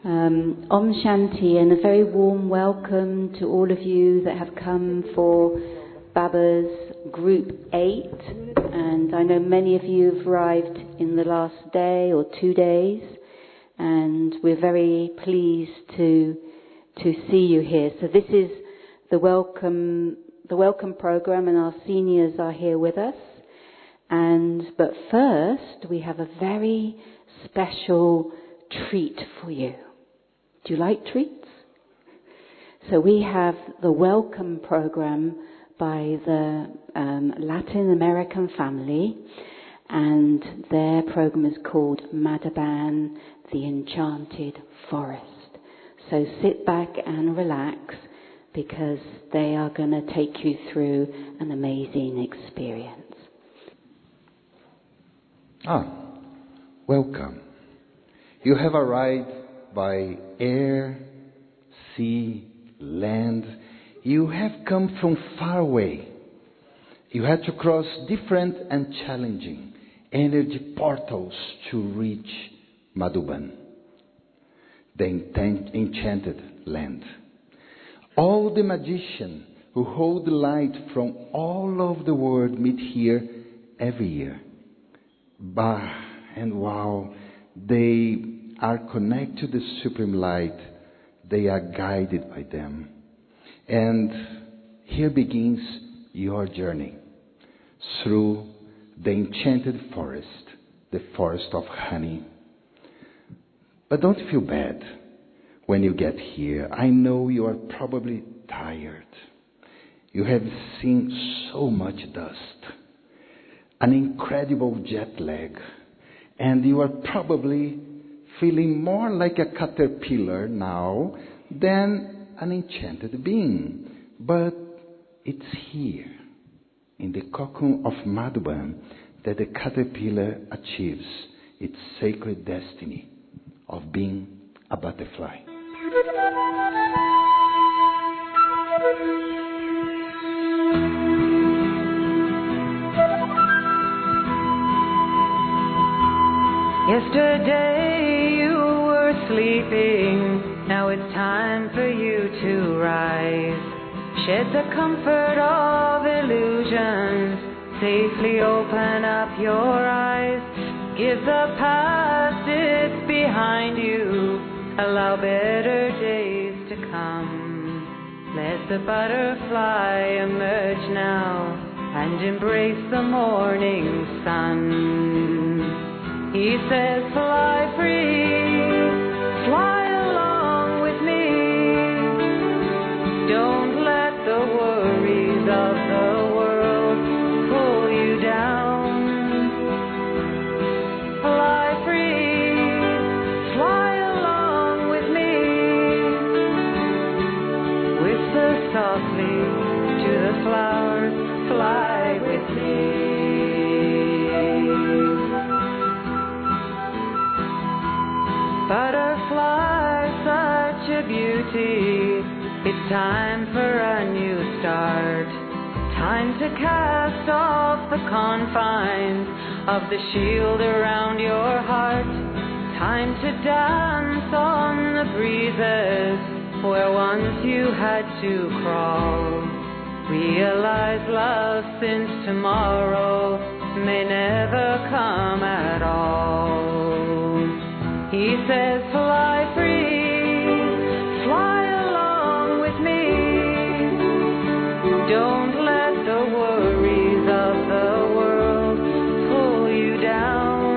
Om Shanti, and a very warm welcome to all of you that have come for Baba's Group 8. And I know many of you have arrived in the last day or 2 days, and we're very pleased to see you here. So this is the welcome program, and our seniors are here with us. But first, we have a very special treat for you. Do you like treats? So we have the welcome program by the Latin American family, and their program is called Madhaban, the Enchanted Forest. So sit back and relax, because they are going to take you through an amazing experience. Welcome. You have arrived by air, sea, land. You have come from far away. You had to cross different and challenging energy portals to reach Madhuban, the enchanted land. All the magicians who hold the light from all over the world meet here every year. And wow, they are connected to the Supreme Light. They are guided by them. And here begins your journey through the enchanted forest, the forest of honey. But don't feel bad when you get here. I know you are probably tired. You have seen so much dust, an incredible jet lag, and you are probably feeling more like a caterpillar now than an enchanted being. But it's here, in the cocoon of Madhuban, that the caterpillar achieves its sacred destiny of being a butterfly. Yesterday you were sleeping, now it's time for you to rise. Shed the comfort of illusions, safely open up your eyes. Give the past its behind you, allow better days to come. Let the butterfly emerge now and embrace the morning sun. He says, fly free, fly along with me. Don't let the worries of the world pull you down. Fly free, fly along with me. Whisper softly to the flowers, fly with me. Butterfly, such a beauty. It's time for a new start. Time to cast off the confines of the shield around your heart. Time to dance on the breezes where once you had to crawl. Realize love since tomorrow may never come at all. He says, fly free, fly along with me. Don't let the worries of the world pull you down.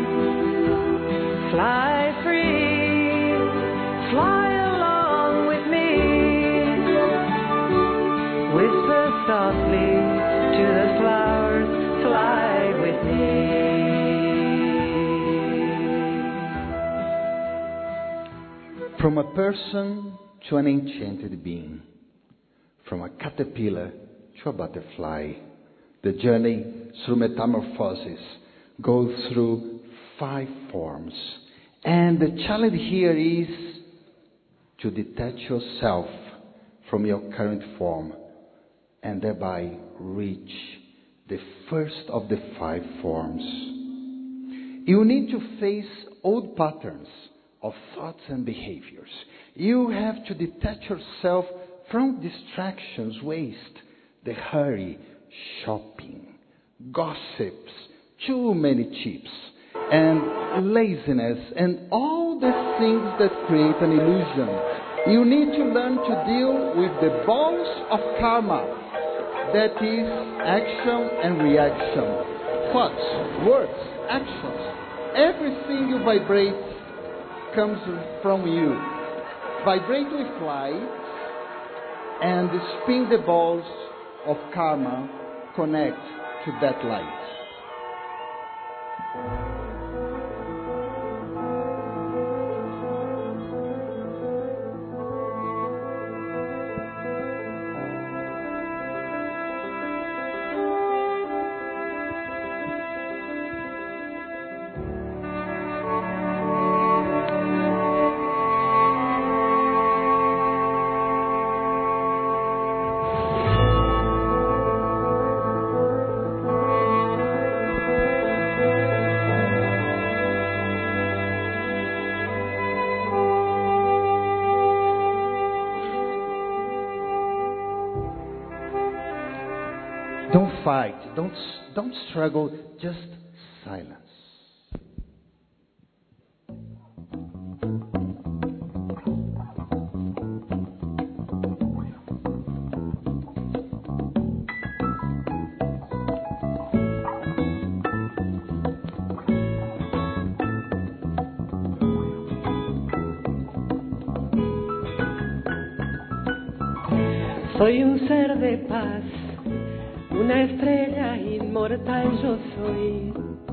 Fly free, fly along with me. Whisper softly to the flowers, fly with me. From a person to an enchanted being, from a caterpillar to a butterfly, the journey through metamorphosis goes through 5 forms. And the challenge here is to detach yourself from your current form and thereby reach the first of the 5 forms. You need to face old patterns of thoughts and behaviors. You have to detach yourself from distractions, waste, the hurry, shopping, gossips, too many chips, and laziness, and all the things that create an illusion. You need to learn to deal with the balls of karma, that is action and reaction, thoughts, words, actions. Everything you vibrate comes from you. Vibrate with light and spin the balls of karma, connect to that light. Don't fight, don't struggle, just silence. Soy un ser de paz, una estrella inmortal yo soy.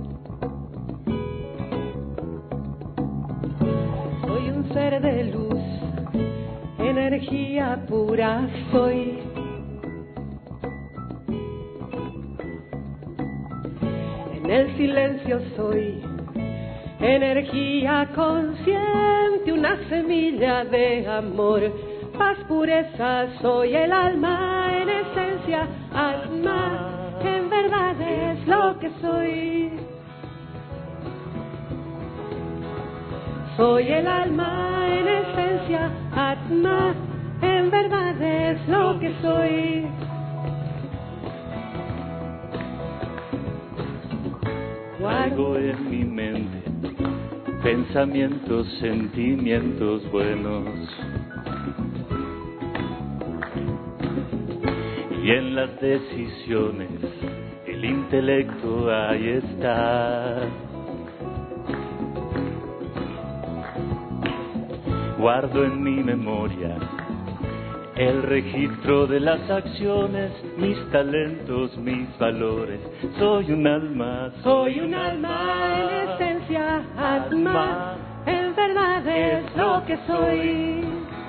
Soy un ser de luz, energía pura soy. En el silencio soy, energía consciente, una semilla de amor. Paz, pureza, soy el alma en esencia, alma, en verdad es lo que soy. Soy el alma en esencia, atma, en verdad es lo que soy. Traigo en mi mente pensamientos, sentimientos buenos. Y en las decisiones, el intelecto ahí está. Guardo en mi memoria el registro de las acciones, mis talentos, mis valores. Soy un alma En esencia, atma, en verdad es lo que soy.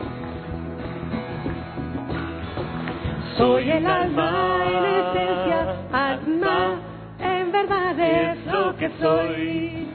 Soy el alma en esencia, atma, en verdad es lo que soy.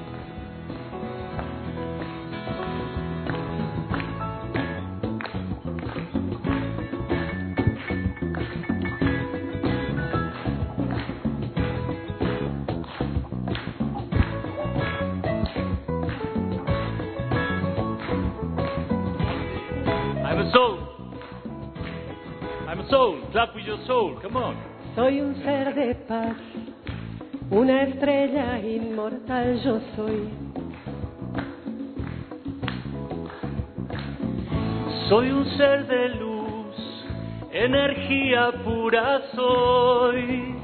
I'm a soul. I'm a soul. Clap with your soul. Come on. Soy un ser de paz, una estrella inmortal yo soy. Soy un ser de luz, energía pura soy.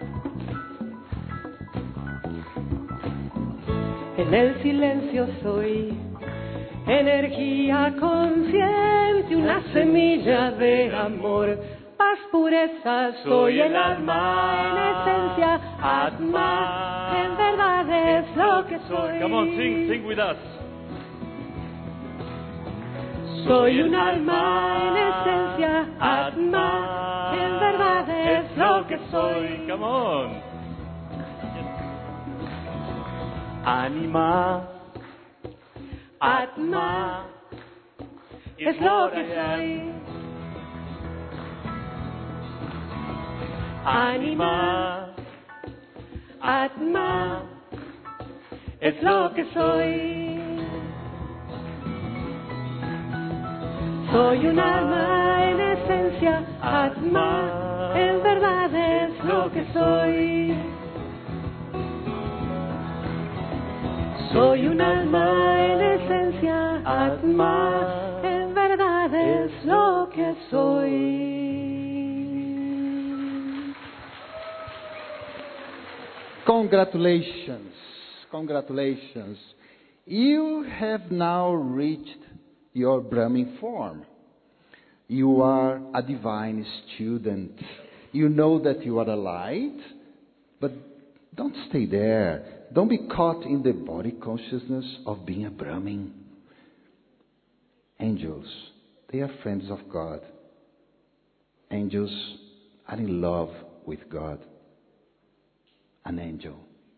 En el silencio soy, energía consciente, una semilla de amor. Paz, pureza, soy el alma en esencia, atma, en verdad es lo que soy. Come on, sing with us. Soy un alma en esencia, atma, en verdad es lo que soy. Come on. Anima, Atma, es lo que soy. Anima, atma, es lo que soy. Soy un alma en esencia, Atma, en verdad es lo que soy. Soy un alma en esencia, Atma, en verdad es lo que soy. Congratulations. Congratulations. You have now reached your Brahmin form. You are a divine student. You know that you are a light, but don't stay there. Don't be caught in the body consciousness of being a Brahmin. Angels, they are friends of God. Angels are in love with God. An angel.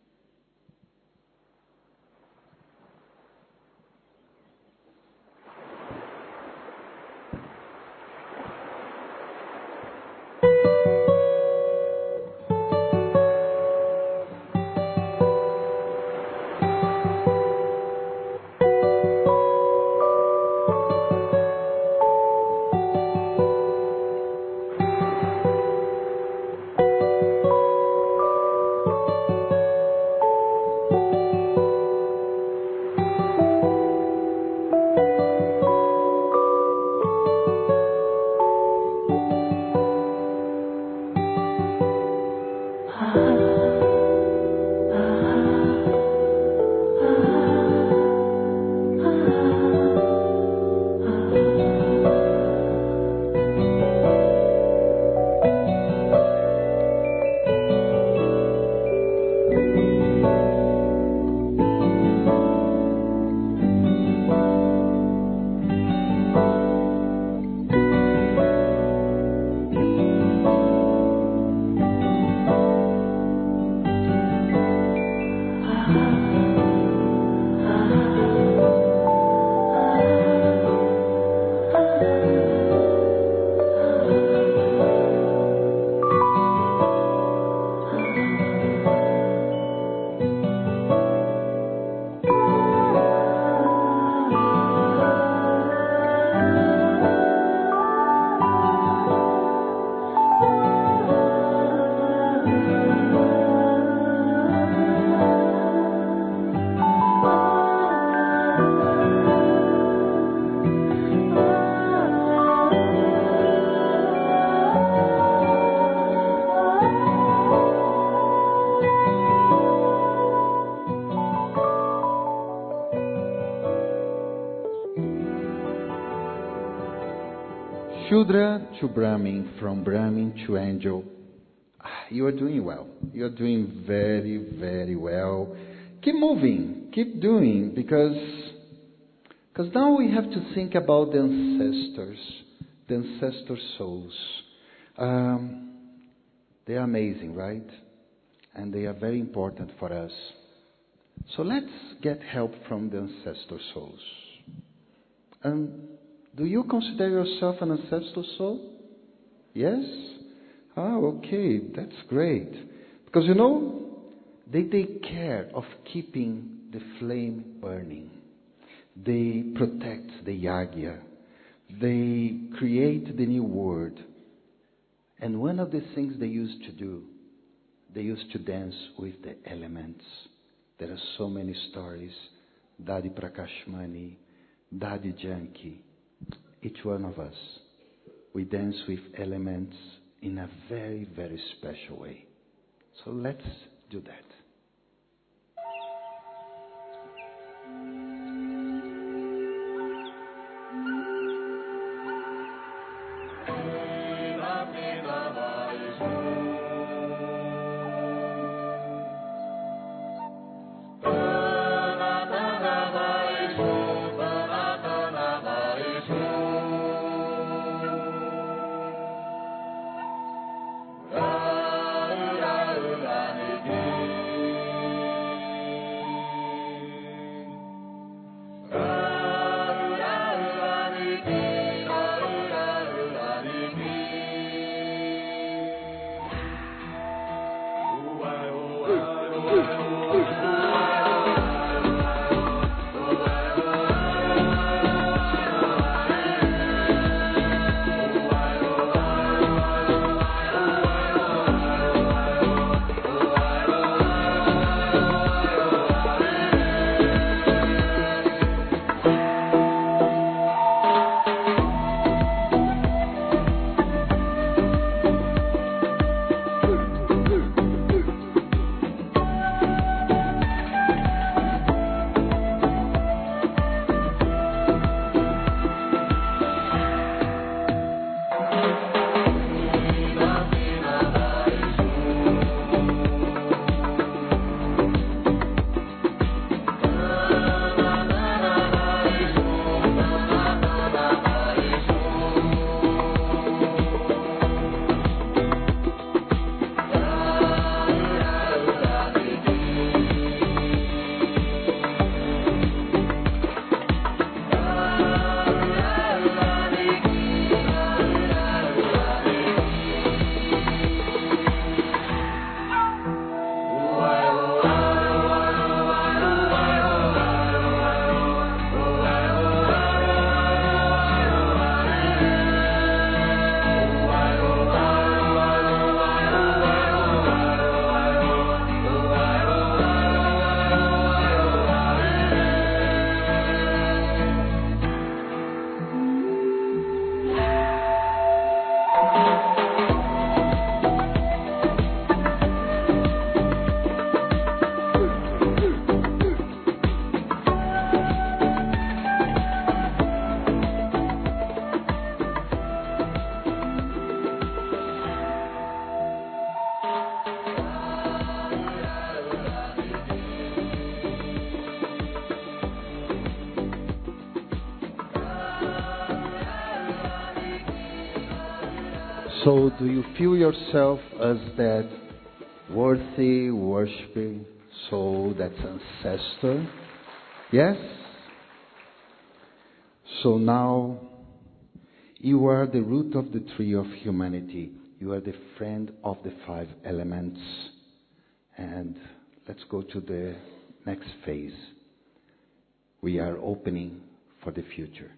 Shudra to Brahmin, from Brahmin to angel. You are doing well. You are doing very, very well. Keep moving. Keep doing, because now we have to think about the ancestors, the ancestor souls. They are amazing, right? And they are very important for us. So let's get help from the ancestor souls. Do you consider yourself an ancestral soul? Yes? Okay, that's great. Because they take care of keeping the flame burning. They protect the yagya. They create the new world. And one of the things they used to do, they used to dance with the elements. There are so many stories. Dadi Prakashmani, Dadi Janki. Each one of us, we dance with elements in a very, very special way. So let's do that. So do you feel yourself as that worthy, worshiping soul, that's ancestor? Yes? So now you are the root of the tree of humanity. You are the friend of the 5 elements. And let's go to the next phase. We are opening for the future.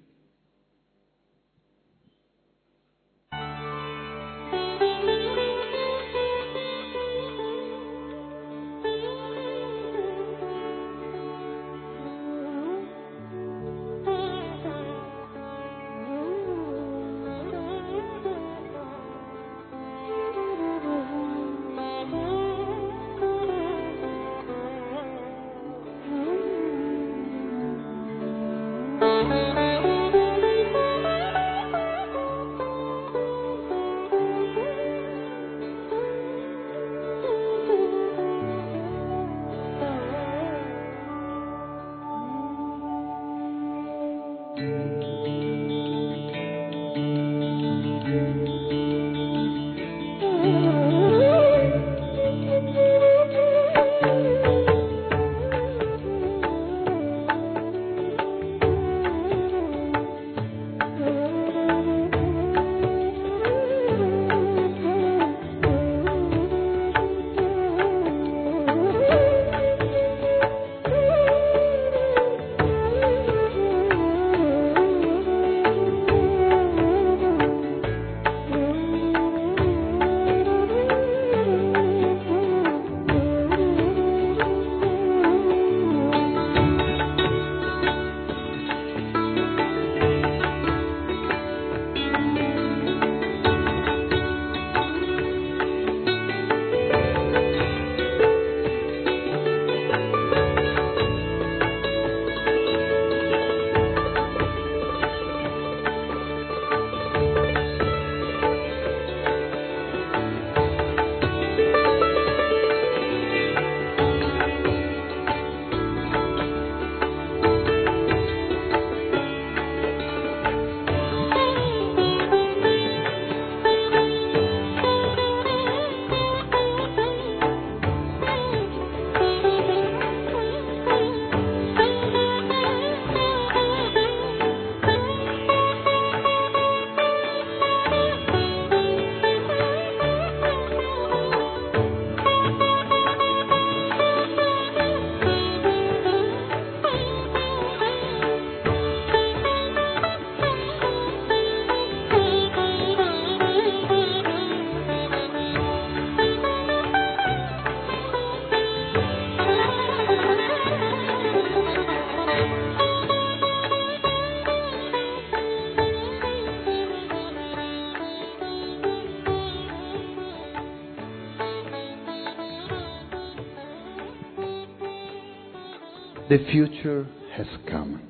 The future has come.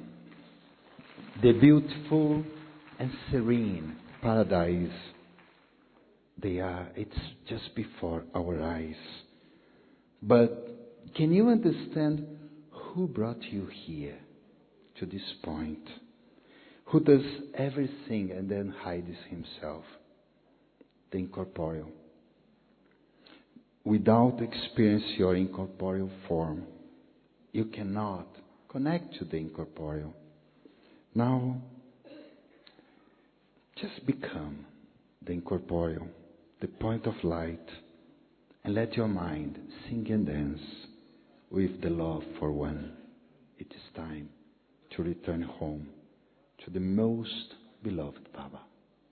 The beautiful and serene paradise, it's just before our eyes. But can you understand who brought you here to this point? Who does everything and then hides himself? The incorporeal. Without experience your incorporeal form, you cannot connect to the incorporeal. Now, just become the incorporeal, the point of light, and let your mind sing and dance with the love for one. It is time to return home to the most beloved Baba.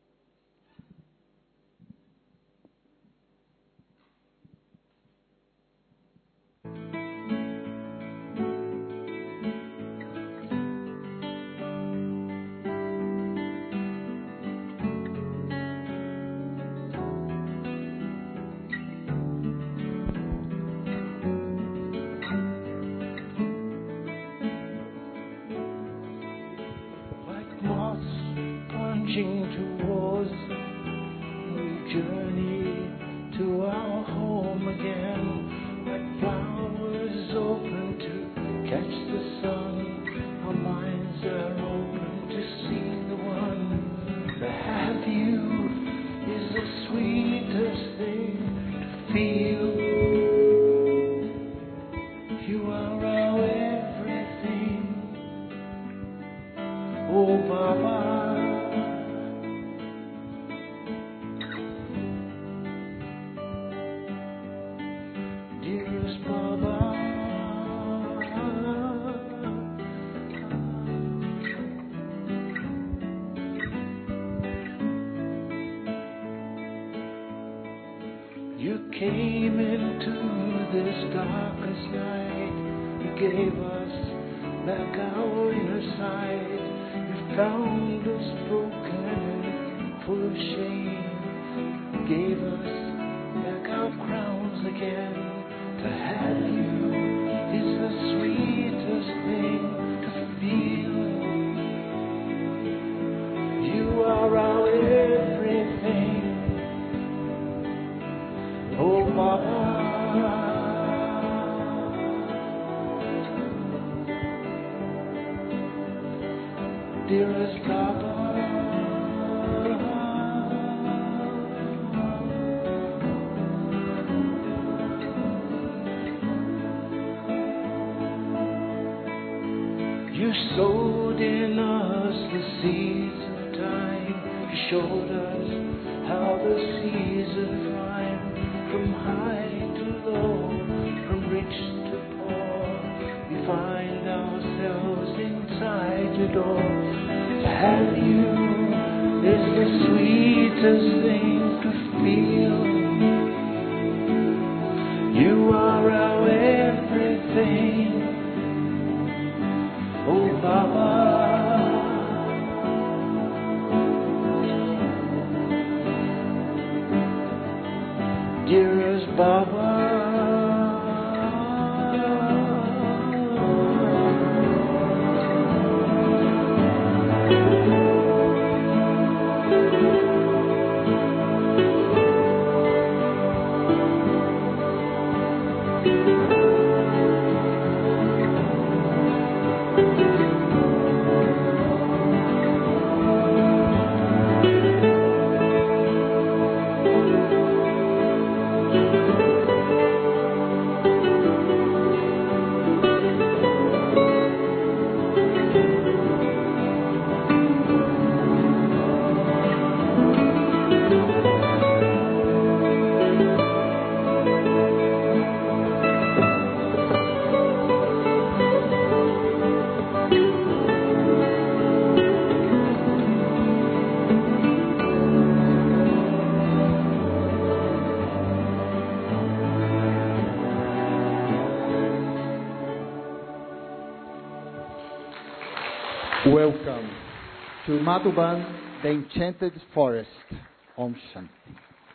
Towards we journey to our home again, like flowers open to catch the sun. Our minds are open to see the one. To have you is a sweet Oh, Baba. Dearest Baba. You came into this darkest night. You gave us back our inner sight. You found us broken and full of shame. Gave us back our crowns again. To have you is the sweetest thing to feel. You are our everything. Oh, Baba. Dearest Baba. You sowed in us the seeds of time. You showed us how the season rhyme. From high to low, from rich to poor, we find ourselves inside your door. To have you is the sweetest thing to feel. You are our everything. Oh, Baba. Dearest Baba. Welcome to Madhuban, the Enchanted Forest. Om Shanti.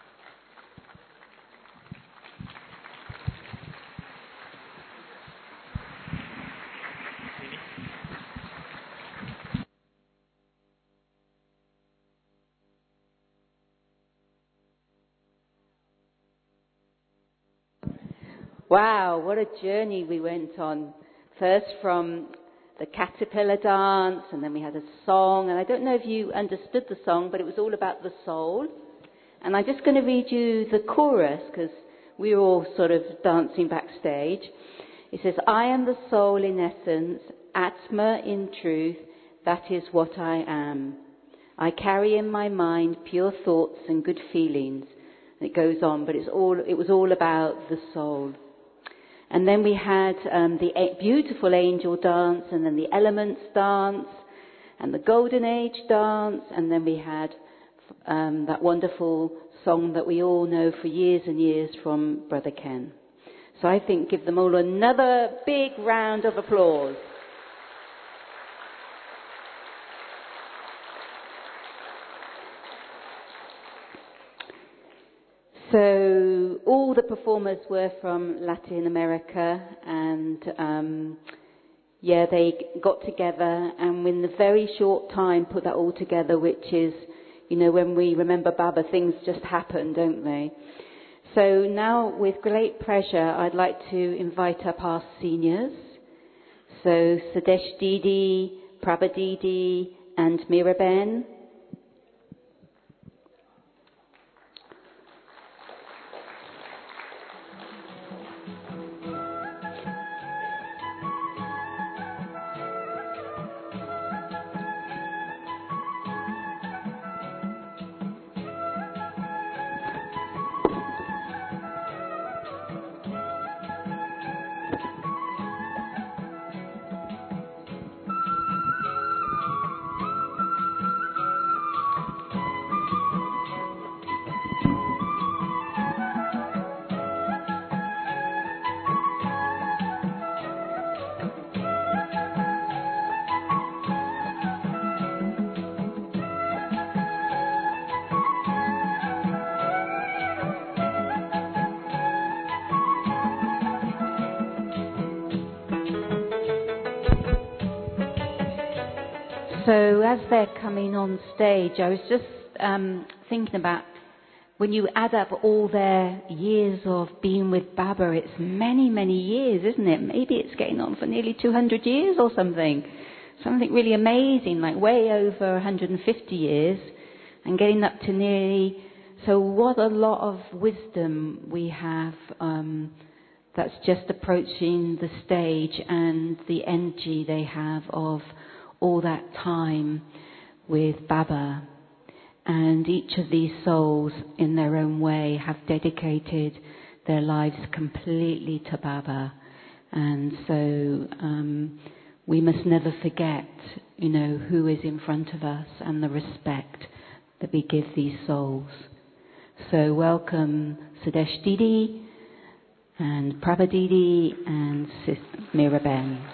Wow, what a journey we went on. First from the caterpillar dance, and then we had a song, and I don't know if you understood the song, but it was all about the soul. And I'm just going to read you the chorus, because we were all sort of dancing backstage. It says, I am the soul in essence, Atma in truth, that is what I am. I carry in my mind pure thoughts and good feelings. And it goes on, but it was all about the soul. And then we had the beautiful angel dance, and then the elements dance, and the golden age dance, and then we had that wonderful song that we all know for years and years from Brother Ken. So I think give them all another big round of applause. So all the performers were from Latin America, and they got together and in a very short time put that all together, which is, when we remember Baba, things just happen, don't they? So now, with great pleasure, I'd like to invite up our seniors. So Sadesh Didi, Prabha Didi, and Miraben. So as they're coming on stage, I was just thinking about when you add up all their years of being with Baba, it's many, many years, isn't it? Maybe it's getting on for nearly 200 years or something. Something really amazing, like way over 150 years and getting up to nearly... So what a lot of wisdom we have that's just approaching the stage, and the energy they have of all that time with Baba. And each of these souls, in their own way, have dedicated their lives completely to Baba. And so we must never forget, who is in front of us and the respect that we give these souls. So welcome Sudesh Didi and Prabha Didi and Sis Miraben.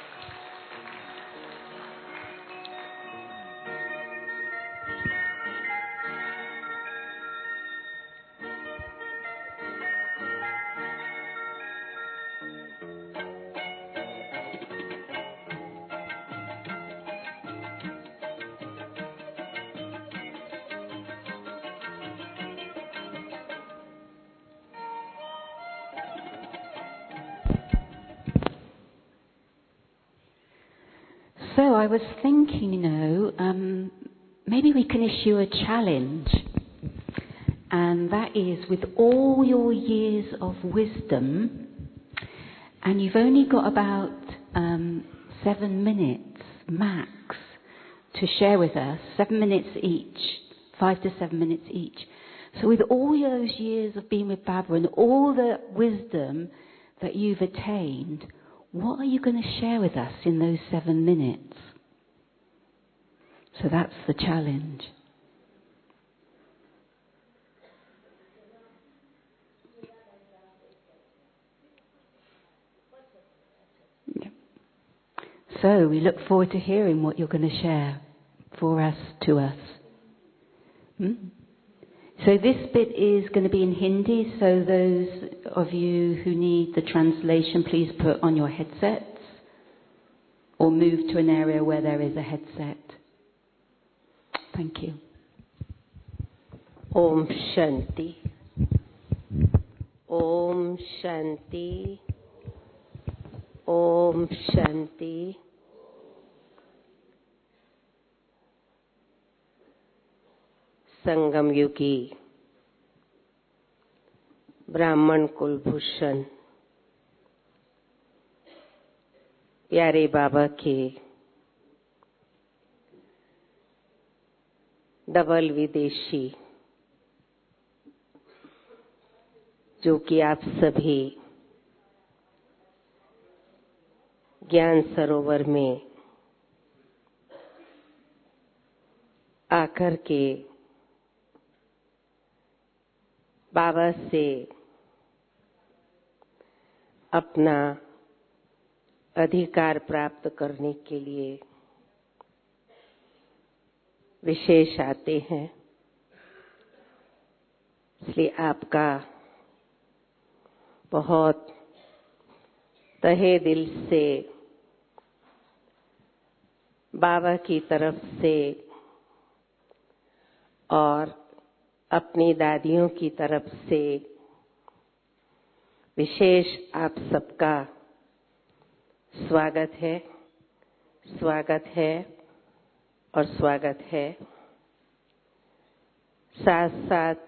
So I was thinking, maybe we can issue a challenge, and that is with all your years of wisdom, and you've only got about 7 minutes max to share with us, 7 minutes each, 5 to 7 minutes each. So with all those years of being with Baba and all the wisdom that you've attained, what are you going to share with us in those 7 minutes? So that's the challenge. Yeah. So we look forward to hearing what you're going to share for us, to us. So this bit is going to be in Hindi, so those of you who need the translation, please put on your headsets or move to an area where there is a headset. Thank you. Om Shanti. Om Shanti. Om Shanti. संगम युगी ब्राह्मण कुलभूषण प्यारे बाबा के double विदेशी, जो कि आप सभी ज्ञान सरोवर में आकर के बाबा से अपना अधिकार प्राप्त करने के लिए विशेष आते हैं, इसलिए आपका बहुत तहे दिल से बाबा की तरफ से और अपनी दादियों की तरफ से विशेष आप सबका स्वागत है, स्वागत है और स्वागत है। साथ साथ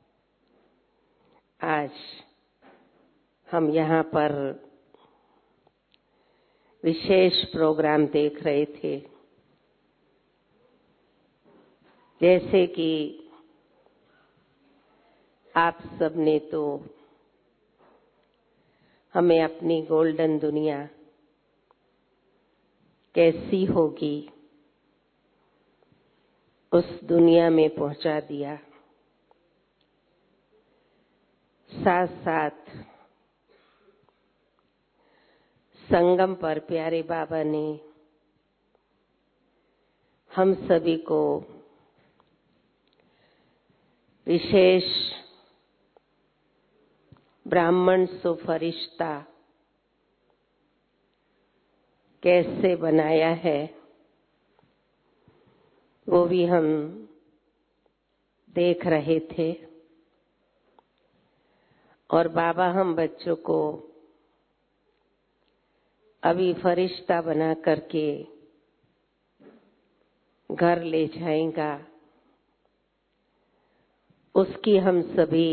आज हम यहाँ पर विशेष प्रोग्राम देख रहे थे, जैसे कि आप सबने तो हमें अपनी गोल्डन दुनिया कैसी होगी उस दुनिया में पहुंचा दिया। साथ साथ संगम पर प्यारे बाबा ने हम सभी को विशेष ब्राह्मण सो फरिश्ता कैसे बनाया है वो भी हम देख रहे थे। और बाबा हम बच्चों को अभी फरिश्ता बना करके घर ले जाएगा, उसकी हम सभी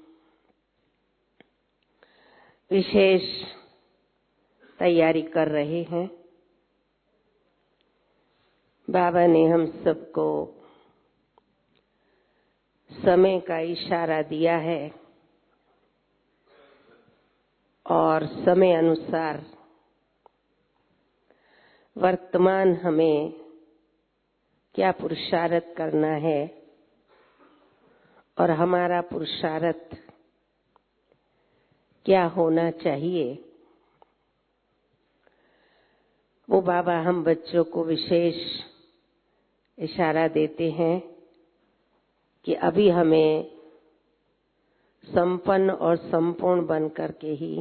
विशेष तैयारी कर रहे हैं। बाबा ने हम सबको समय का इशारा दिया है और समय अनुसार वर्तमान हमें क्या पुरुषार्थ करना है और हमारा पुरुषार्थ क्या होना चाहिए, वो बाबा हम बच्चों को विशेष इशारा देते हैं कि अभी हमें संपन्न और संपूर्ण बन करके ही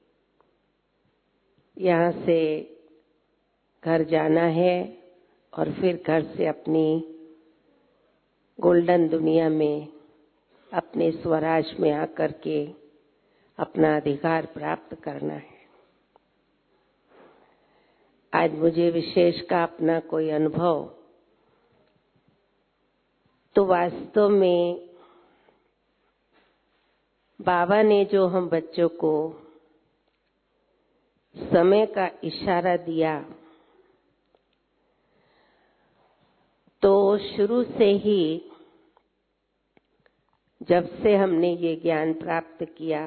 यहाँ से घर जाना है और फिर घर से अपनी गोल्डन दुनिया में अपने स्वराज में आकर के अपना अधिकार प्राप्त करना है। आज मुझे विशेष का अपना कोई अनुभव तो वास्तव में बाबा ने जो हम बच्चों को समय का इशारा दिया, तो शुरू से ही जब से हमने ये ज्ञान प्राप्त किया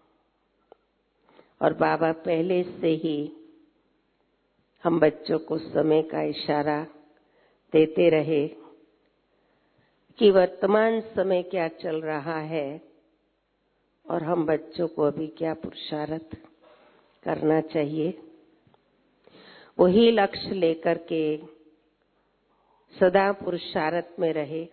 और बाबा पहले से ही हम बच्चों को समय का इशारा देते रहे कि वर्तमान समय क्या चल रहा है और हम बच्चों को अभी क्या पुरुषार्थ करना चाहिए, वही लक्ष्य लेकर के सदा पुरुषार्थ में रहे।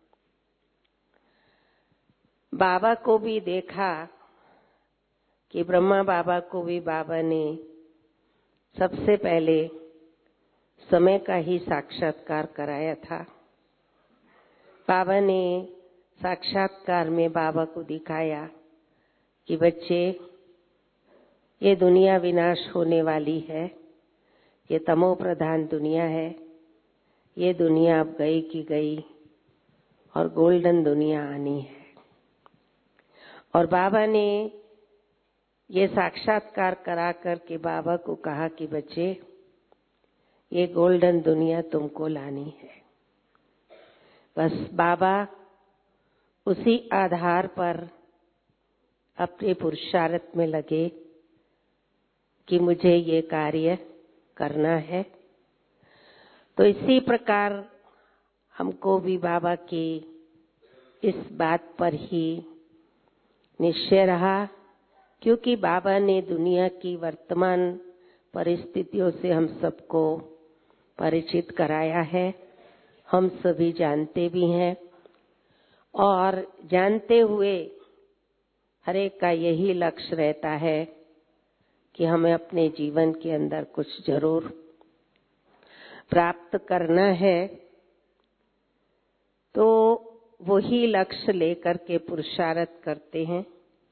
बाबा को भी देखा कि ब्रह्मा बाबा को भी बाबा ने सबसे पहले समय का ही साक्षात्कार कराया था। बाबा ने साक्षात्कार में बाबा को दिखाया कि बच्चे, ये दुनिया विनाश होने वाली है, ये तमो प्रधान दुनिया है, ये दुनिया अब गई की गई और गोल्डन दुनिया आनी है। और बाबा ने ये साक्षात्कार करा करके बाबा को कहा कि बच्चे, ये गोल्डन दुनिया तुमको लानी है। बस बाबा उसी आधार पर अपने पुरुषार्थ में लगे कि मुझे ये कार्य करना है। तो इसी प्रकार हमको भी बाबा की इस बात पर ही निश्चय रहा, क्योंकि बाबा ने दुनिया की वर्तमान परिस्थितियों से हम सबको परिचित कराया है। हम सभी जानते भी हैं और जानते हुए हर एक का यही लक्ष्य रहता है कि हमें अपने जीवन के अंदर कुछ जरूर प्राप्त करना है। तो वही लक्ष्य लेकर के पुरुषार्थ करते हैं।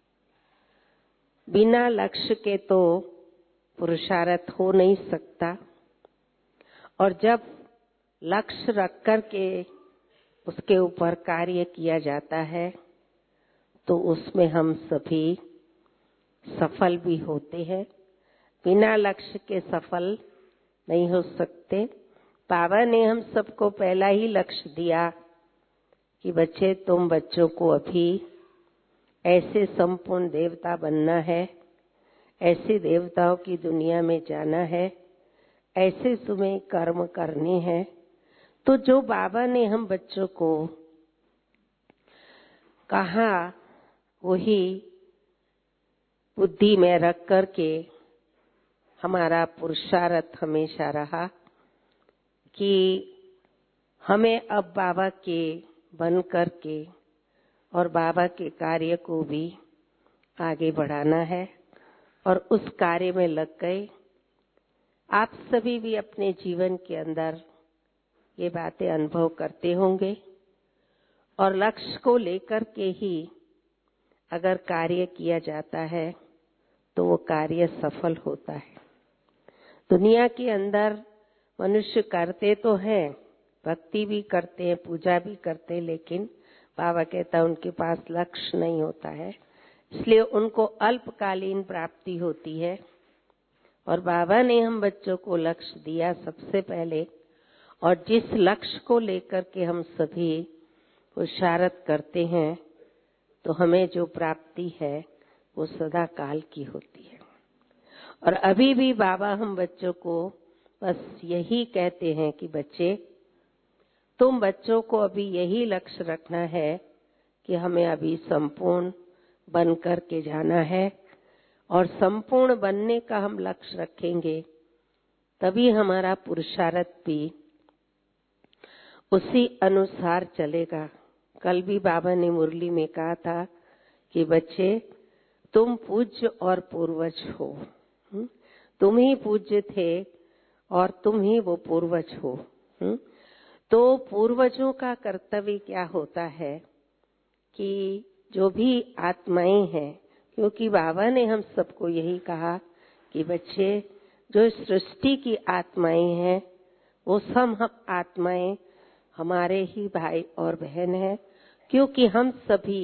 बिना लक्ष्य के तो पुरुषार्थ हो नहीं सकता, और जब लक्ष्य रख कर के उसके ऊपर कार्य किया जाता है तो उसमें हम सभी सफल भी होते हैं। बिना लक्ष्य के सफल नहीं हो सकते। बाबा ने हम सबको पहला ही लक्ष्य दिया कि बच्चे, तुम बच्चों को अभी ऐसे संपूर्ण देवता बनना है, ऐसे देवताओं की दुनिया में जाना है, ऐसे तुम्हें कर्म करने हैं। तो जो बाबा ने हम बच्चों को कहा, वही बुद्धि में रख कर के हमारा पुरुषार्थ हमेशा रहा कि हमें अब बाबा के बन कर के और बाबा के कार्य को भी आगे बढ़ाना है, और उस कार्य में लग गए। आप सभी भी अपने जीवन के अंदर ये बातें अनुभव करते होंगे और लक्ष्य को लेकर के ही अगर कार्य किया जाता है तो वो कार्य सफल होता है। दुनिया के अंदर मनुष्य करते तो हैं, भक्ति भी करते हैं, पूजा भी करते हैं, लेकिन बाबा कहता है उनके पास लक्ष्य नहीं होता है, इसलिए उनको अल्पकालीन प्राप्ति होती है। और बाबा ने हम बच्चों को लक्ष्य दिया सबसे पहले, और जिस लक्ष्य को लेकर के हम सभी पुरुषार्थ करते हैं तो हमें जो प्राप्ति है वो सदा काल की होती है। और अभी भी बाबा हम बच्चों को बस यही कहते हैं कि बच्चे, तुम बच्चों को अभी यही लक्ष्य रखना है कि हमें अभी संपूर्ण बन कर के जाना है, और संपूर्ण बनने का हम लक्ष्य रखेंगे तभी हमारा पुरुषार्थ भी उसी अनुसार चलेगा। कल भी बाबा ने मुरली में कहा था कि बच्चे, तुम पूज्य और पूर्वज हो, तुम ही पूज्य थे और तुम ही वो पूर्वज हो। तो पूर्वजों का कर्तव्य क्या होता है कि जो भी आत्माएं हैं, क्योंकि बाबा ने हम सबको यही कहा कि बच्चे, जो सृष्टि की आत्माएं हैं वो सब आत्माएं हमारे ही भाई और बहन हैं, क्योंकि हम सभी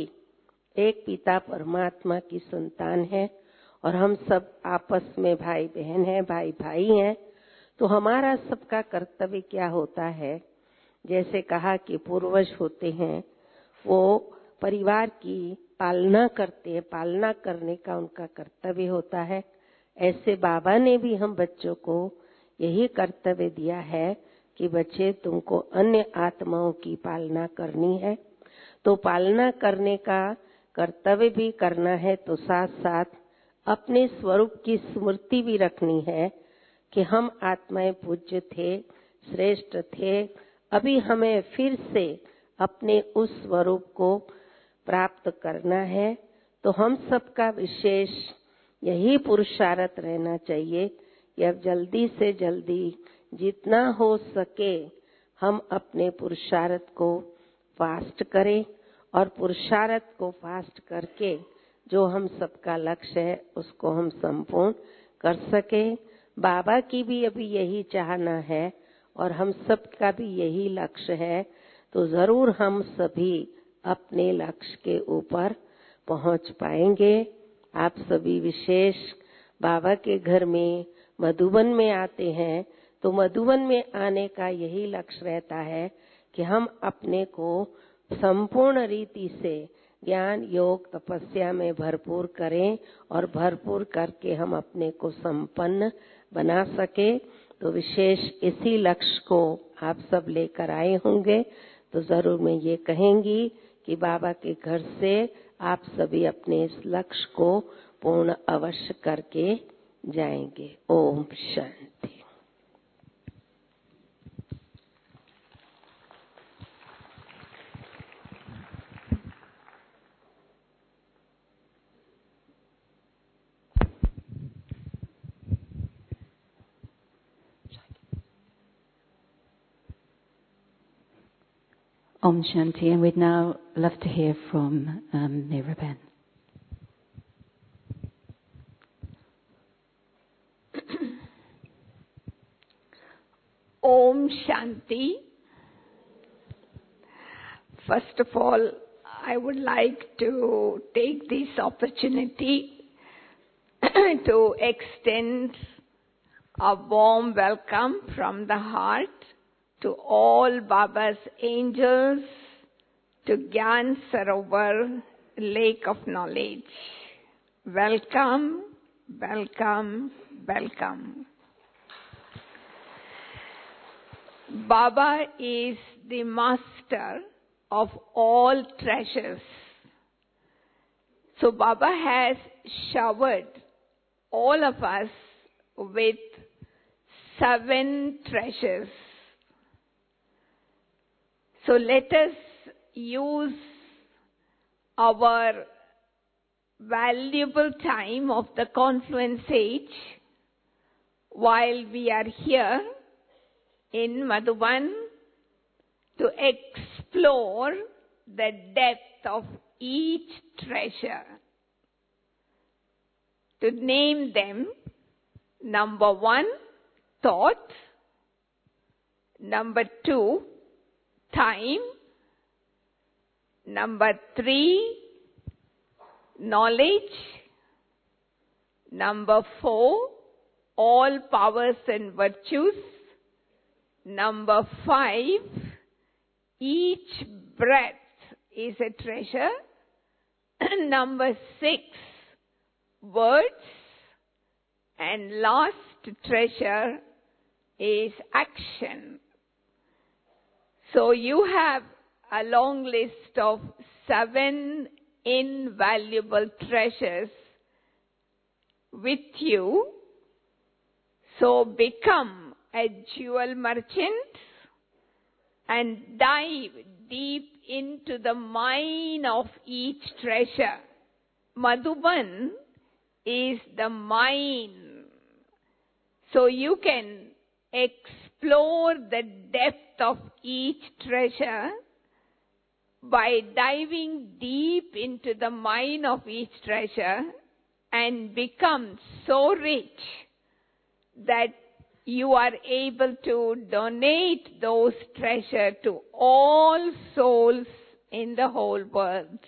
एक पिता परमात्मा की संतान हैं और हम सब आपस में भाई बहन हैं, भाई भाई हैं। तो हमारा सबका कर्तव्य क्या होता है, जैसे कहा कि पूर्वज होते हैं वो परिवार की पालना करते हैं, पालना करने का उनका कर्तव्य होता है। ऐसे बाबा ने भी हम बच्चों को यही कर्तव्य दिया है कि बच्चे, तुमको अन्य आत्माओं की पालना करनी है। तो पालना करने का कर्तव्य भी करना है, तो साथ साथ अपने स्वरूप की स्मृति भी रखनी है कि हम आत्माएं पूज्य थे, श्रेष्ठ थे। अभी हमें फिर से अपने उस स्वरूप को प्राप्त करना है। तो हम सबका विशेष यही पुरुषार्थ रहना चाहिए कि अब जल्दी से जल्दी जितना हो सके हम अपने पुरुषार्थ को फास्ट करें, और पुरुषार्थ को फास्ट करके जो हम सबका लक्ष्य है उसको हम संपूर्ण कर सके। बाबा की भी अभी यही चाहना है और हम सबका भी यही लक्ष्य है। तो जरूर हम सभी अपने लक्ष्य के ऊपर पहुंच पाएंगे। आप सभी विशेष बाबा के घर में मधुबन में आते हैं, तो मधुबन में आने का यही लक्ष्य रहता है कि हम अपने को संपूर्ण रीति से ज्ञान योग तपस्या में भरपूर करें और भरपूर करके हम अपने को संपन्न बना सके। तो विशेष इसी लक्ष्य को आप सब लेकर आए होंगे। तो जरूर मैं ये कहूंगी कि बाबा के घर से आप सभी अपने इस लक्ष्य को पूर्ण अवश्य करके जाएंगे। Om Shanti. Om Shanti, and we'd now love to hear from Niraben. Om Shanti. First of all, I would like to take this opportunity to extend a warm welcome from the heart to all Baba's angels to Gyan Sarovar, Lake of Knowledge. Welcome, welcome, welcome. Baba is the master of all treasures. So Baba has showered all of us with 7 treasures. So let us use our valuable time of the confluence age while we are here in Madhuban to explore the depth of each treasure. To name them, number 1, thought. Number 2, time. Number 3, knowledge. Number 4, all powers and virtues. Number 5, each breath is a treasure. Number 6, words. And last treasure is action. So you have a long list of 7 invaluable treasures with you. So become a jewel merchant and dive deep into the mine of each treasure. Madhuban is the mine. So you can explore the depth of each treasure by diving deep into the mine of each treasure and become so rich that you are able to donate those treasures to all souls in the whole world.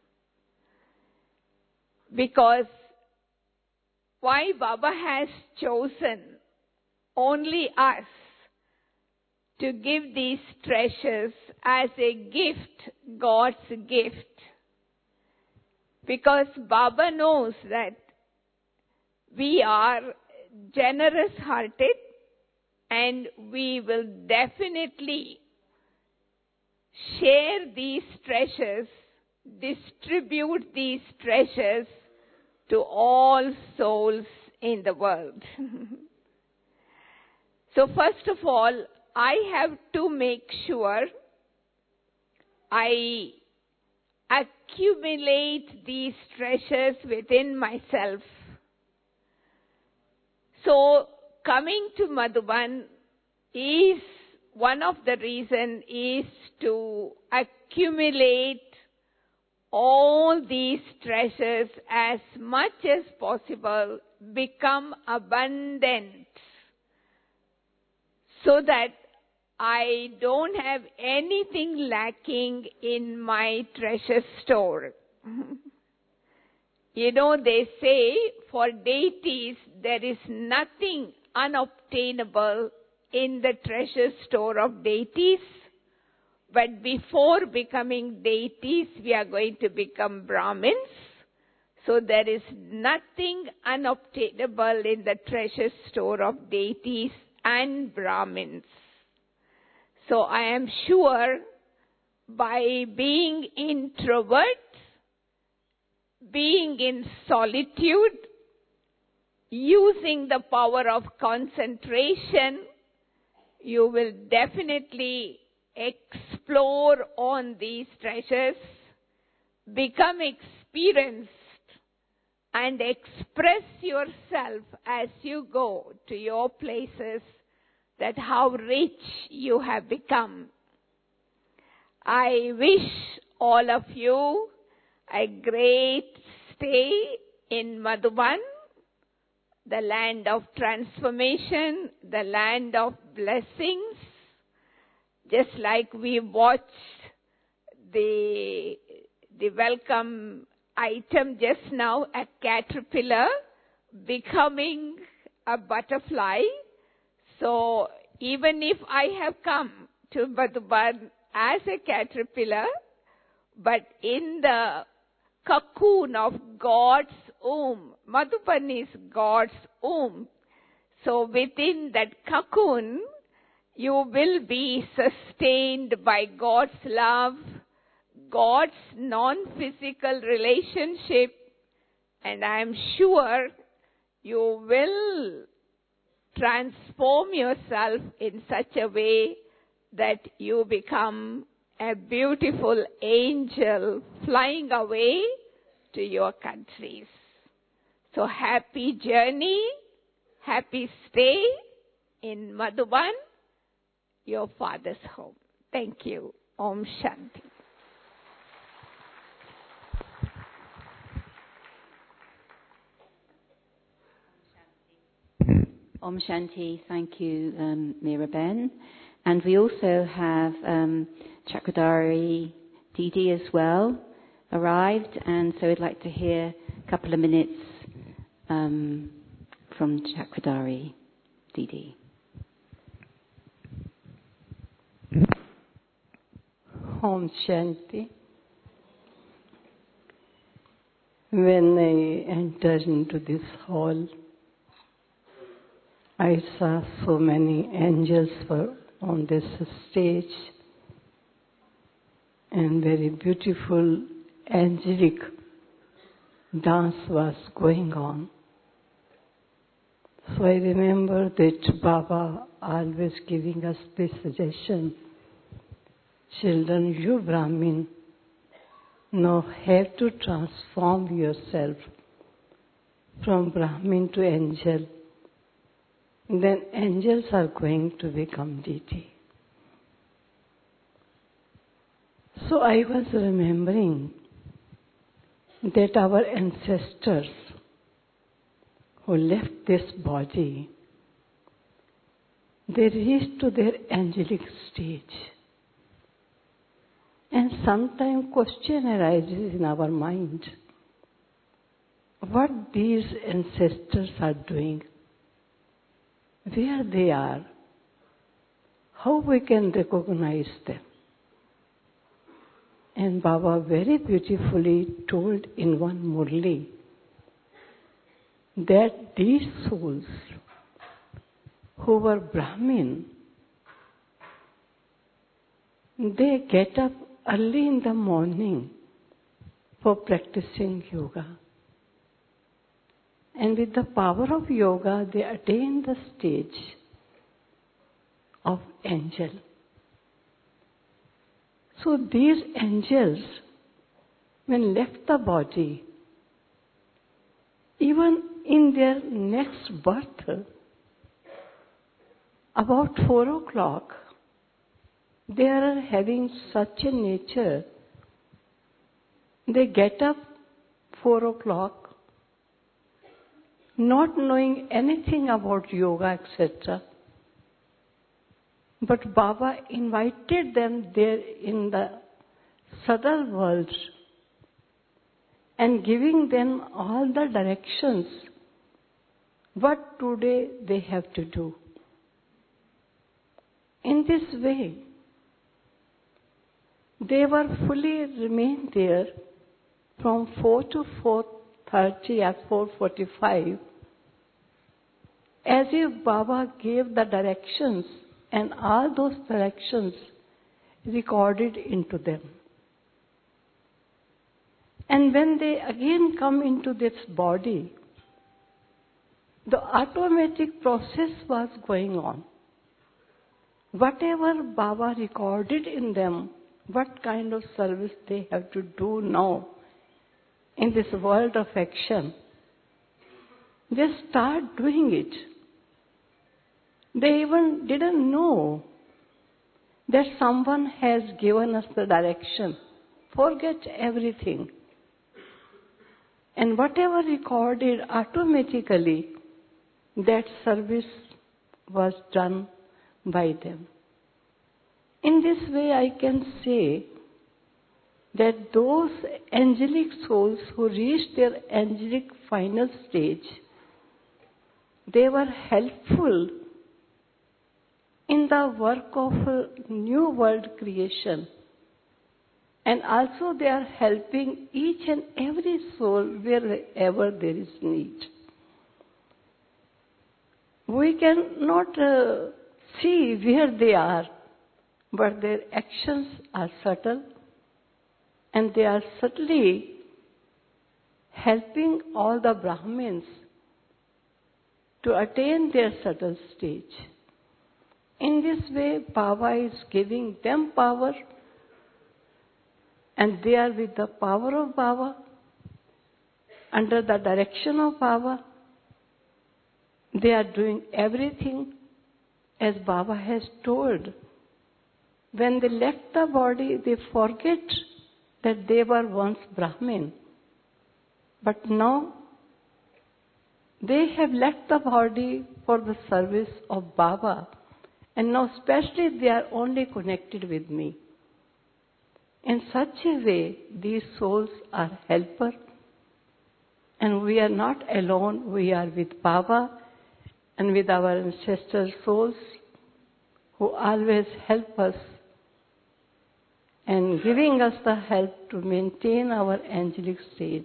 Because why Baba has chosen only us to give these treasures as a gift, God's gift. Because Baba knows that we are generous-hearted and we will definitely share these treasures, distribute these treasures to all souls in the world. So first of all, I have to make sure I accumulate these treasures within myself. So coming to Madhuban is one of the reasons is to accumulate all these treasures as much as possible, become abundant, so that I don't have anything lacking in my treasure store. You know, they say for deities, there is nothing unobtainable in the treasure store of deities. But before becoming deities, we are going to become Brahmins. So there is nothing unobtainable in the treasure store of deities and Brahmins. So I am sure by being introvert, being in solitude, using the power of concentration, you will definitely explore on these treasures, become experienced, and express yourself as you go to your places, that how rich you have become. I wish all of you a great stay in Madhuban, the land of transformation, the land of blessings. Just like we watched the welcome item just now, a caterpillar becoming a butterfly. So even if I have come to Madhuban as a caterpillar, but in the cocoon of God's womb, Madhuban is God's womb. So within that cocoon, you will be sustained by God's love, God's non-physical relationship, and I am sure you will transform yourself in such a way that you become a beautiful angel flying away to your countries. So happy journey, happy stay in Madhuban, your father's home. Thank you. Om Shanti. Om Shanti. Thank you, Miraben. And we also have Chakradari Didi as well arrived, and so I'd like to hear a couple of minutes from Chakradari Didi. Om Shanti. When I entered into this hall, I saw so many angels were on this stage, and very beautiful angelic dance was going on. So I remember that Baba always giving us this suggestion, children, you Brahmin now have to transform yourself from Brahmin to angel. Then angels are going to become deity. So I was remembering that our ancestors who left this body, they reached to their angelic stage. And sometimes question arises in our mind, what these ancestors are doing, where they are, how we can recognize them. And Baba very beautifully told in one Murli that these souls who were Brahmin, they get up early in the morning for practicing yoga. And with the power of yoga, they attain the stage of angel. So these angels, when left the body, even in their next birth, about 4 o'clock, they are having such a nature. They get up 4 o'clock, not knowing anything about yoga, etc. But Baba invited them there in the subtle world and giving them all the directions what today they have to do. In this way, they were fully remained there from 4 to 4:30 or 4:45, as if Baba gave the directions and all those directions recorded into them. And when they again come into this body, the automatic process was going on. Whatever Baba recorded in them, what kind of service they have to do now in this world of action, they start doing it. They even didn't know that someone has given us the direction. Forget everything. And whatever recorded automatically, that service was done by them. In this way, I can say that those angelic souls who reached their angelic final stage, they were helpful in the work of new world creation. And also they are helping each and every soul wherever there is need. We cannot see where they are, but their actions are subtle, and they are subtly helping all the Brahmins to attain their subtle stage. In this way, Baba is giving them power, and they are with the power of Baba, under the direction of Baba. They are doing everything as Baba has told, when they left the body, they forget that they were once Brahmin. But now, they have left the body for the service of Baba. And now especially they are only connected with me. In such a way, these souls are helpers. And we are not alone, we are with Baba and with our ancestral souls who always help us and giving us the help to maintain our angelic stage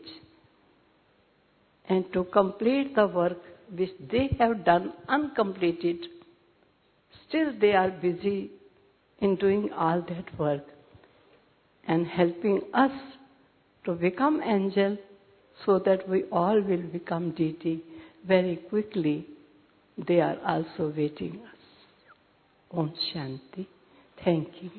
and to complete the work which they have done uncompleted. Still they are busy in doing all that work and helping us to become angel so that we all will become deity very quickly. They are also waiting us. Om Shanti. Thank you.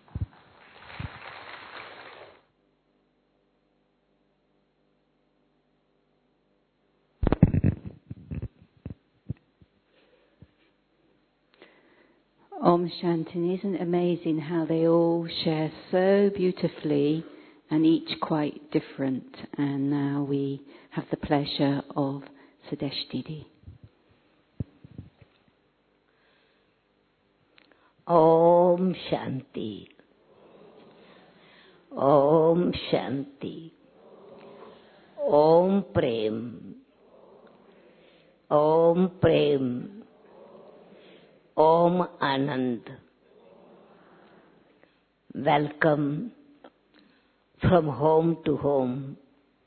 Om Shanti. Isn't it amazing how they all share so beautifully and each quite different? And now we have the pleasure of Sadesh Didi. Om Shanti. Om Shanti. Om Prem. Om Prem. Om Anand. Welcome from home to home.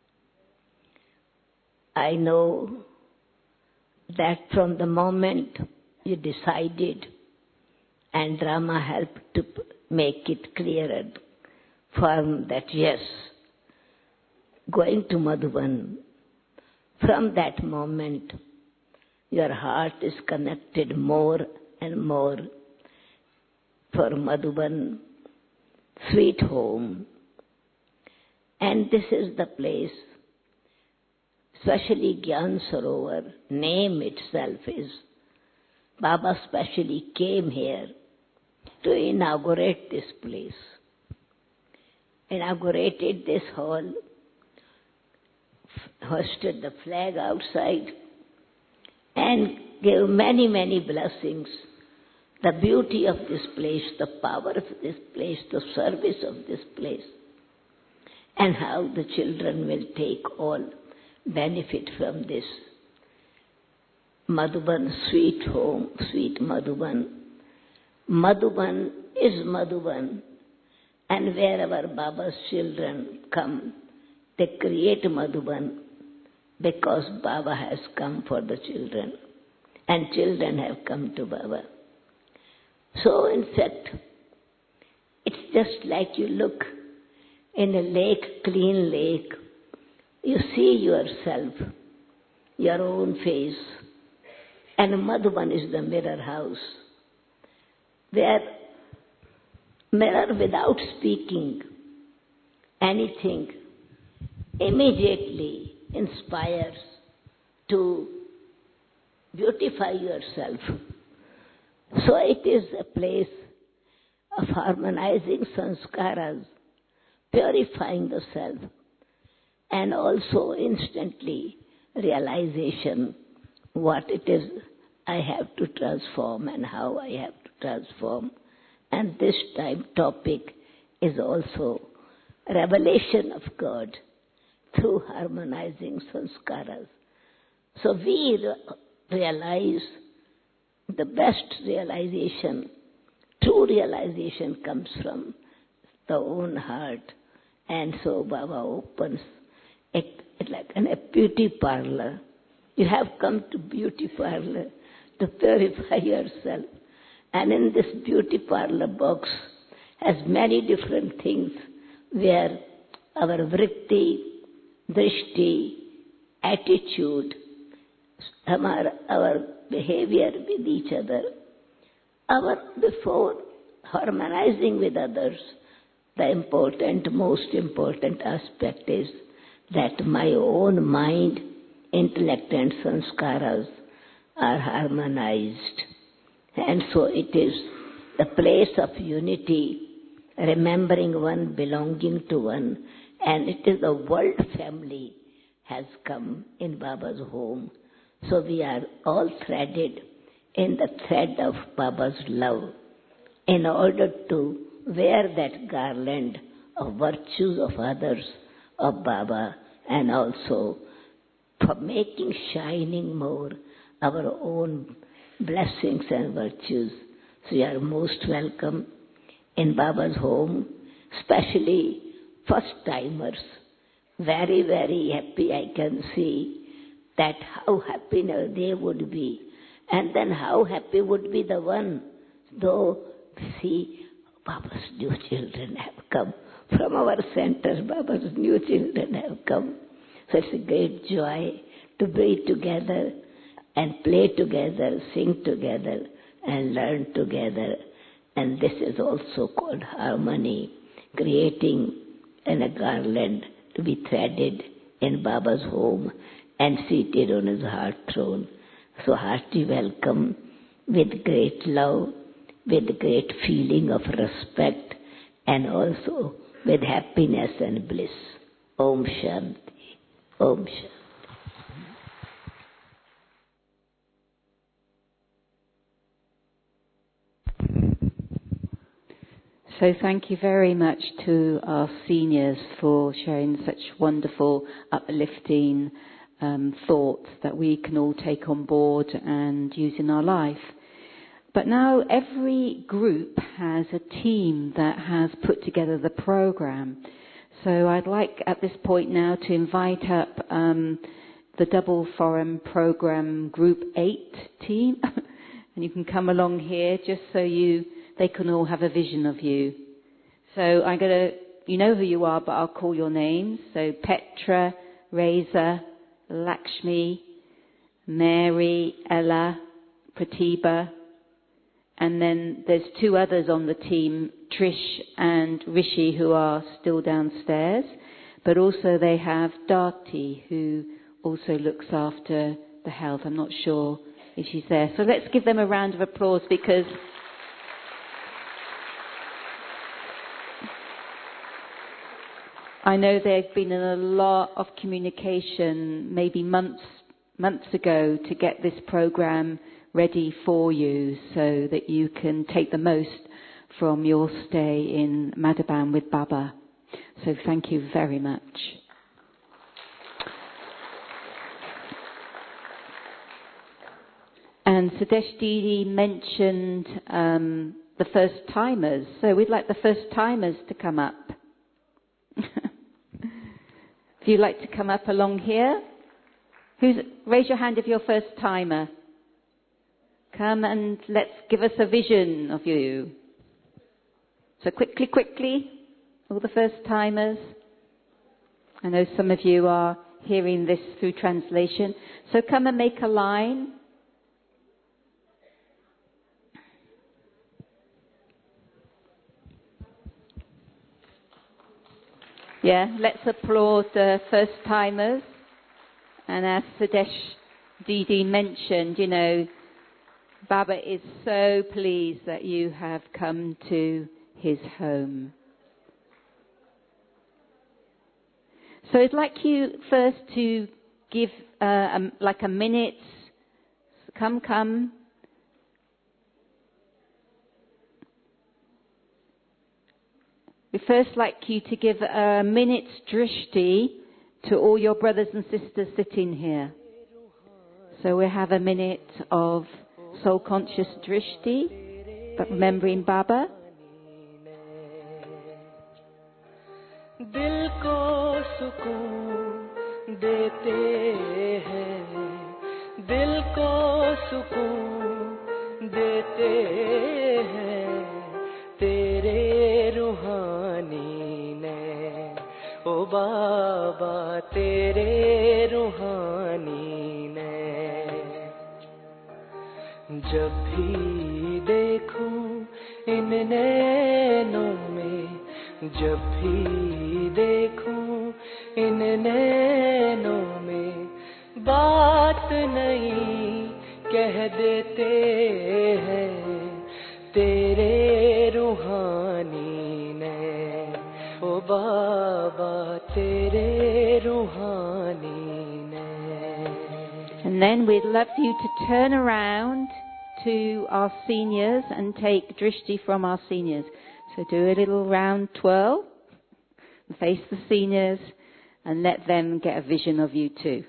I know that from the moment you decided, and drama helped to make it clearer, firm that yes, going to Madhuban, from that moment your heart is connected more and more for Madhuban, sweet home. And this is the place, especially Gyan Sarovar, name itself is, Baba specially came here to inaugurate this place. Inaugurated this hall, hoisted the flag outside, and gave many, many blessings. The beauty of this place, the power of this place, the service of this place, and how the children will take all benefit from this. Madhuban, sweet home, sweet Madhuban. Madhuban is Madhuban, and wherever Baba's children come, they create Madhuban because Baba has come for the children, and children have come to Baba. So in fact, it's just like you look in a lake, clean lake, you see yourself, your own face, and Madhuban is the mirror house, where mirror without speaking anything immediately inspires to beautify yourself. So it is a place of harmonizing sanskaras, purifying the self, and also instantly realization what it is I have to transform and how I have to transform. And this time topic is also revelation of God through harmonizing sanskaras. So we realize the best realization, true realization comes from the own heart. And so Baba opens it like a beauty parlor. You have come to beauty parlor to purify yourself. And in this beauty parlor box has many different things where our vritti, drishti, attitude, our behavior with each other, before harmonizing with others, the most important aspect is that my own mind, intellect and sanskaras are harmonized. And so it is the place of unity, remembering one, belonging to one, and it is the world family has come in Baba's home. So we are all threaded in the thread of Baba's love in order to wear that garland of virtues of others, of Baba, and also for making shining more our own blessings and virtues. So you are most welcome in Baba's home, especially first-timers. Very, very happy I can see that how happy they would be. And then how happy would be the one, though, see, Baba's new children have come. From our centers, Baba's new children have come. So it's a great joy to be together and play together, sing together, and learn together. And this is also called harmony, creating a garland to be threaded in Baba's home and seated on his heart throne. So hearty welcome with great love, with great feeling of respect, and also with happiness and bliss. Om Shanti. Om Shanti. So thank you very much to our seniors for sharing such wonderful, uplifting thoughts that we can all take on board and use in our life. But now every group has a team that has put together the program. So I'd like at this point now to invite up the Double Forum Program Group 8 team. And you can come along here just so they can all have a vision of you. So I'm going to, you know who you are, but I'll call your names. So Petra, Reza, Lakshmi, Mary, Ella, Pratibha, and then there's two others on the team, Trish and Rishi, who are still downstairs. But also they have Dati, who also looks after the health. I'm not sure if she's there. So let's give them a round of applause, because I know they've been in a lot of communication, maybe months ago, to get this program ready for you so that you can take the most from your stay in Madhuban with Baba. So thank you very much. And Sudesh Didi mentioned the first timers, so we'd like the first timers to come up. If you'd like to come up along here, raise your hand if you're first timer. Come and let's give us a vision of you. So quickly, all the first timers. I know some of you are hearing this through translation. So come and make a line. Yeah, let's applaud the first timers. And as Sudesh Didi mentioned, Baba is so pleased that you have come to his home. So I'd like you first to give like a minute. Come. We'd first like you to give a minute's drishti to all your brothers and sisters sitting here. So we have a minute of soul conscious drishti, but remembering Baba. दिल को सुकून देते हैं, दिल को सुकून देते हैं तेरे रूहानी ने, ओ बाबा तेरे रूहानी ने। जब भी देखूं इन नैनों में, जब भी देखूं इन नैनों में, बात नहीं कह देते हैं तेरे बाबा तेरे रूहानी ने. And then we'd love you to turn around to our seniors and take drishti from our seniors. So do a little round twirl, face the seniors, and let them get a vision of you too.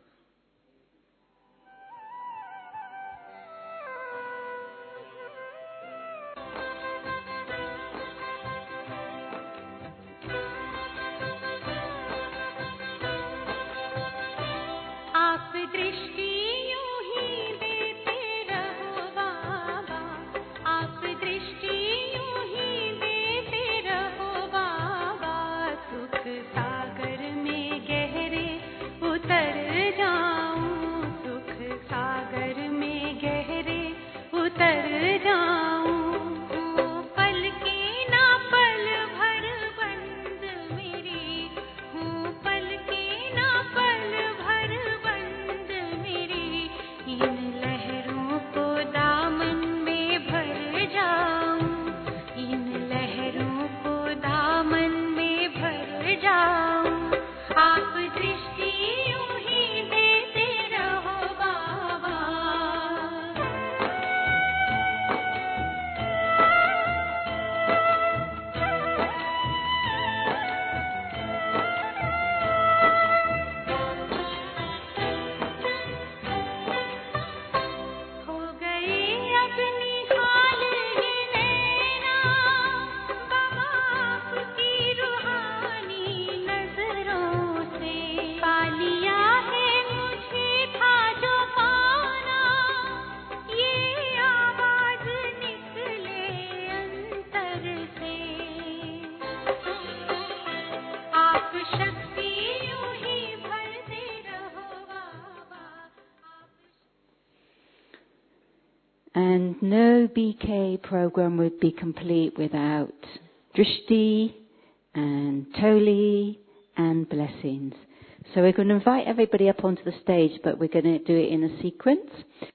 And no BK program would be complete without drishti and toli and blessings. So we're going to invite everybody up onto the stage, but we're going to do it in a sequence.